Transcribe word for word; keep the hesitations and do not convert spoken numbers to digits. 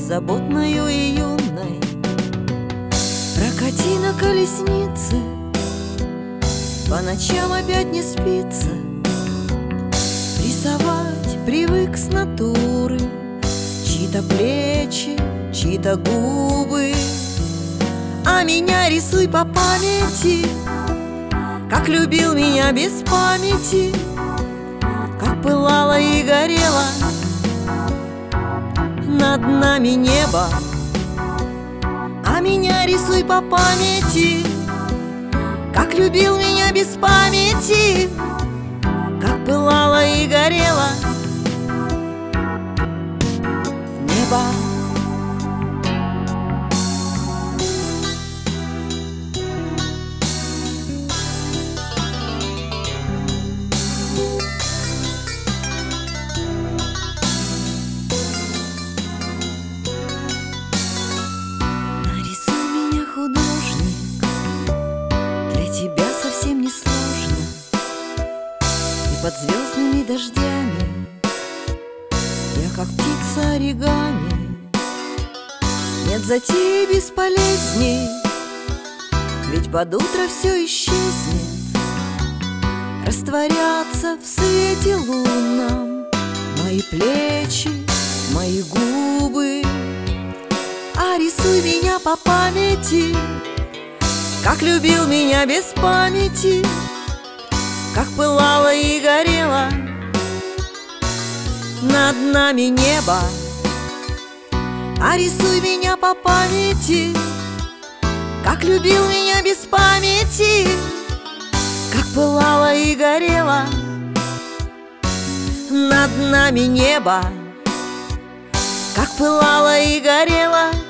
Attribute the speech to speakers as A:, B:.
A: беззаботною и юной. Прокати на колеснице, по ночам опять не спится. Рисовать привык с натуры, чьи-то плечи, чьи-то губы. А меня рисуй по памяти, как любил меня без памяти, как пылало и горело над нами небо. А меня рисуй по памяти, как любил меня без памяти, как пылало и горело небо. Художник, для тебя совсем не сложно. И под звездными дождями я как птица оригами. Нет затеи бесполезней, ведь под утро все исчезнет, растворятся в свете лунном мои плечи, мои губы. А рисуй меня по памяти, как любил меня без памяти, как пылало и горело над нами небо. А рисуй меня по памяти, как любил меня без памяти, как пылало и горело над нами небо, как пылало и горело